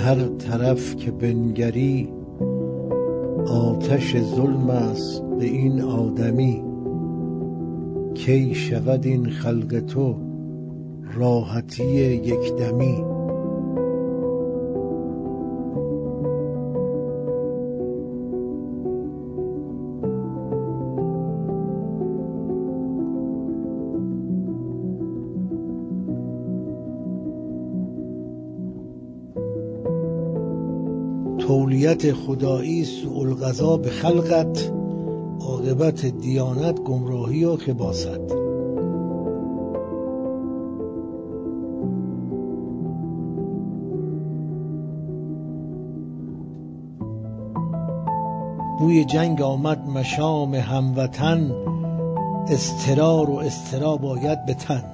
هر طرف که بنگری آتش ظلم است به این آدمی. کی شود این خلق تو راحتی یک دمی. تولیت خدایی سوء القضا به خلقت، عاقبت دیانت گمراهی و خباثت. بوی جنگ آمد مشام هموطن، اضطرار و اضطراب آید به تن.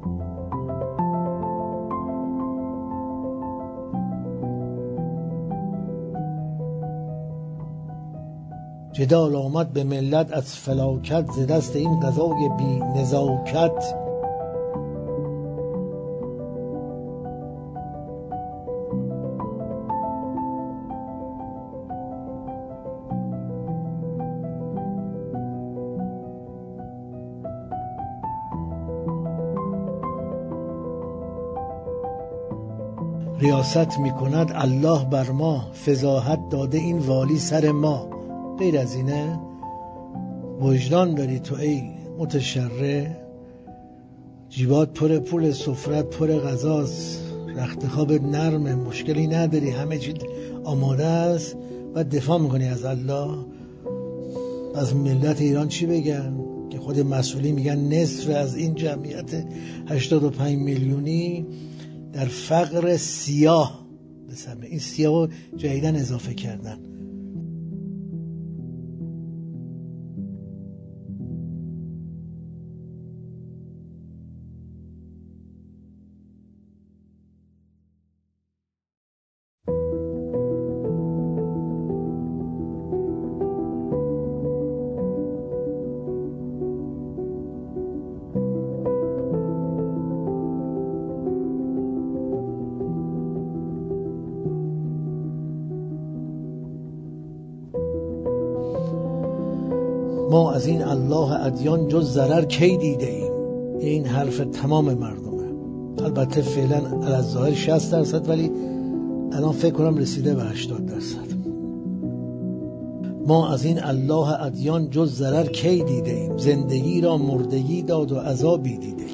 جدال آمد به ملت از فلاکت، ز دست این قضای بی نزاکت. ریاست می کند الله بر ما، فضاحت داده این والی سر ما. غیر از اینه؟ وجدان داری تو ای متشرع؟ جیبات پر پول، سفرت پر غذاست، رخت خوابت نرمه، مشکلی نداری، همه چیز آماده است و دفاع میکنی از الله. از ملت ایران چی بگن؟ که خود مسئولی میگن نصف از این جمعیت 85 میلیونی در فقر سیاه بسمه. این سیاه رو جدیدن اضافه کردن. ما از این الله ادیان جز ضرر کی دیده ایم. این حرف تمام مردمه. البته فعلا الظاهر 60%، ولی الان فکر کنم رسیده به 80%. ما از این الله ادیان جز ضرر کی دیده ایم. زندگی را مردگی داد و عذابی دیده.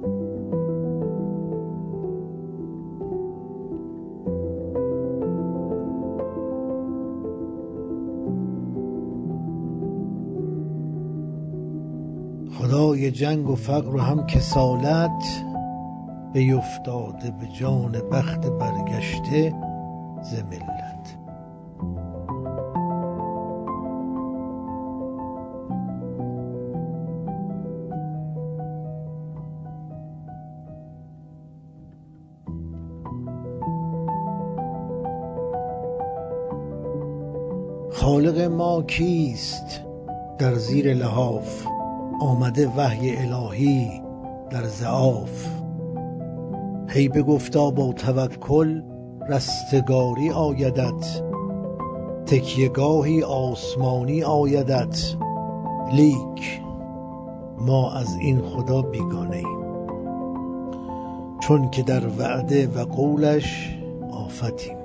خدای جنگ و فقر و هم کسالت، بیفتاده به جان بخت برگشته ز ملت. خالق ما کیست در زیر لحاف، آمده وحی الهی در ضعاف. هی بگفتا با توکل رستگاری آیدت، تکیهگاهی آسمانی آیدت. لیک ما از این خدا بیگانه ایم، چون که در وعده و قولش آفتیم.